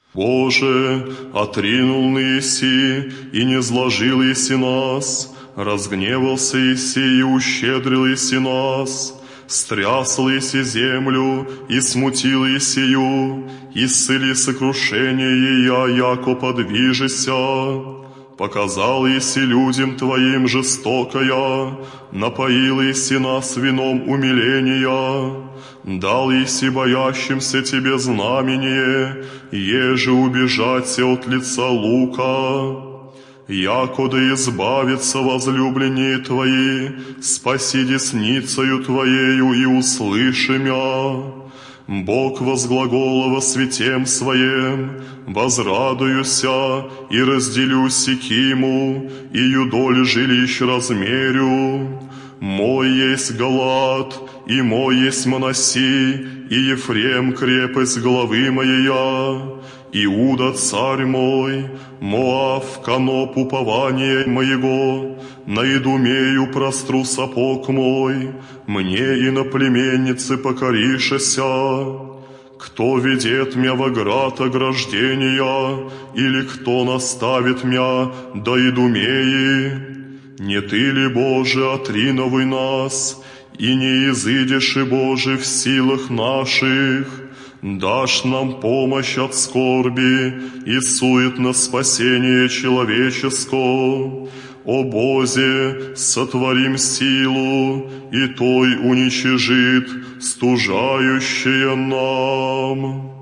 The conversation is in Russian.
Боже, отринул Иси, и не зложил Иси нас, разгневался Иси, и ущедрил Иси нас, стрясл Иси землю, и смутил Исию, исцели сокрушение ея, яко подвижися. Показал Иси людям Твоим жестокая, напоил Иси нас вином умиления, дал Иси боящимся Тебе знамение, еже убежать от лица лука. Якода избавится возлюбленные Твои, спаси десницею Твоею и услыши мя. Бог возглагола во святем Своем, возрадуюся и разделю Сикиму, и юдоль жилищ размерю. Мой есть Галат, и мой есть Манаси, и Ефрем крепость главы моя. Иуда царь мой, Моав каноп упования моего, на Идумею простру сапог мой, мне и на племеннице покоришеся. Кто ведет мя во град ограждения, или кто наставит мя до Идумеи? Не Ты ли, Боже, отриновый нас, и не изыдешь, и Боже, в силах наших? Дашь нам помощь от скорби и суетно спасение человеческого. О Бозе, сотворим силу, и Той уничижит стужающее нам.